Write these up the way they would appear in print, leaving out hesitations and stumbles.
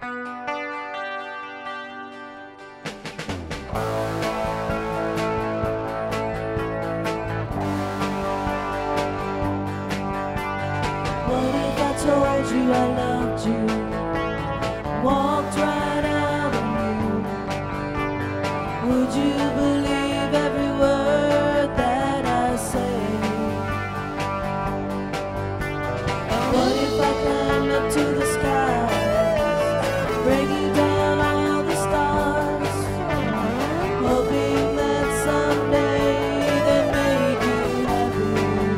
What if I told you I loved you, walked right out on you? Would you believe every word that I say? What if I climbed up to the skies, breaking down all the stars, hoping that someday they made you happy?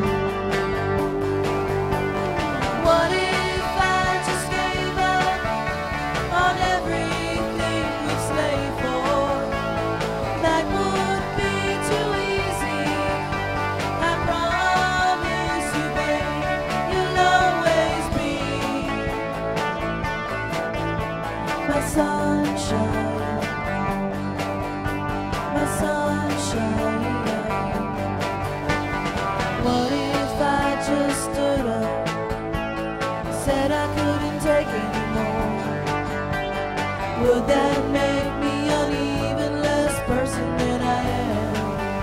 What if I just gave up on everything we slave for? That would be too easy. I promise you, babe, you'll always be my sunshine, my sunshine. What if I just stood up, said I couldn't take anymore? Would that make me an even less person than I am?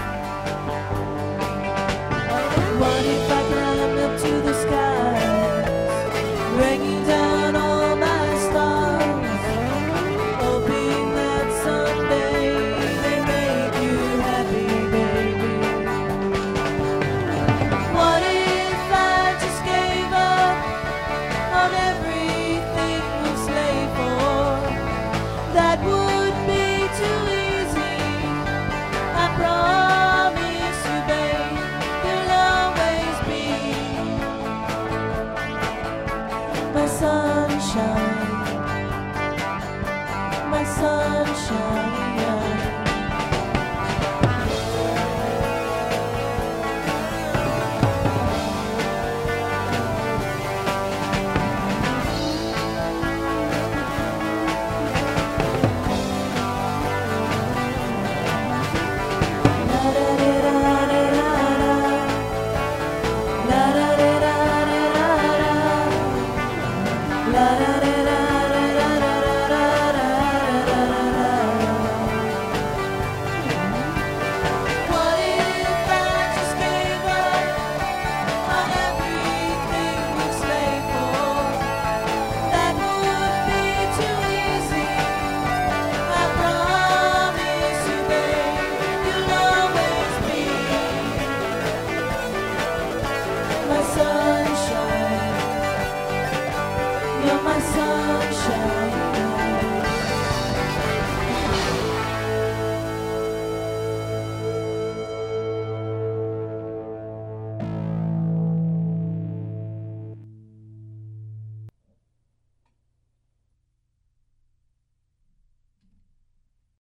What if I climbed up to the skies, breaking down all my stars, hoping that someday they make you happy, baby? What if I just gave up on everything we slave for? That would be too easy. I promise you, babe, you'll always be my sunshine, my sunshine.